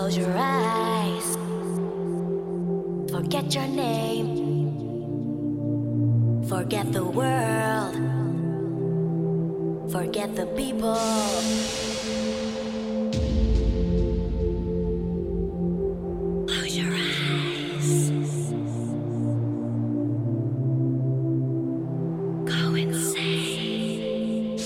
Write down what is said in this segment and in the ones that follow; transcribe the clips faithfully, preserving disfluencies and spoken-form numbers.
close your eyes. Forget your name. Forget the world. Forget the people. Close your eyes. Go insane.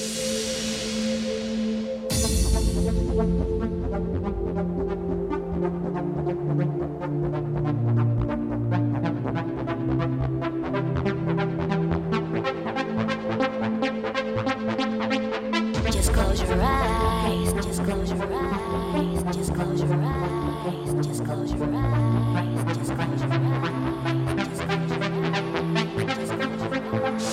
Just close your eyes. Just close your eyes. Just close your eyes. Just close your eyes. Just close your eyes. Just close your eyes. Just close your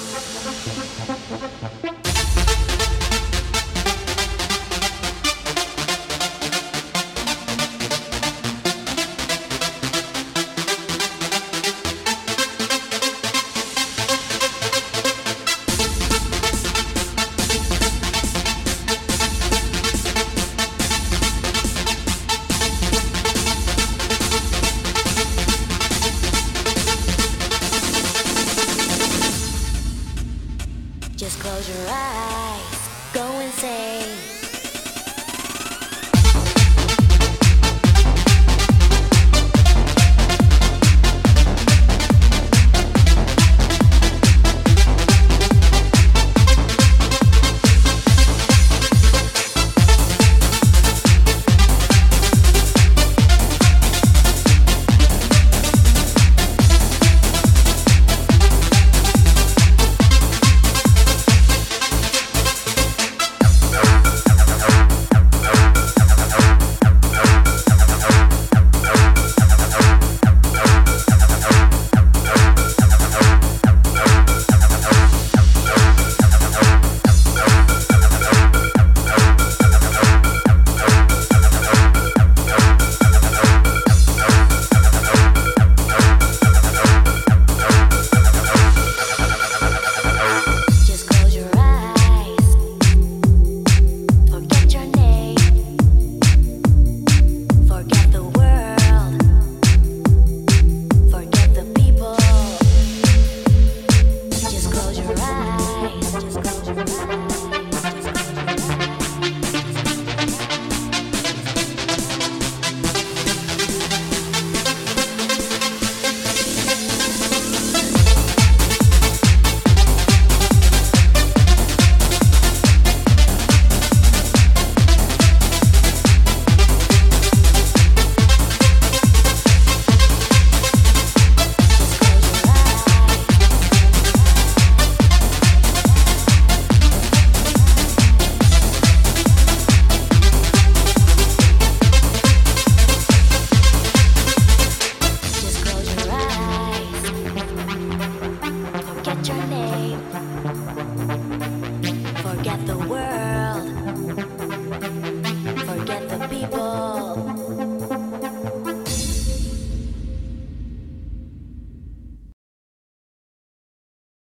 Just close your eyes, go insane. Forget your name.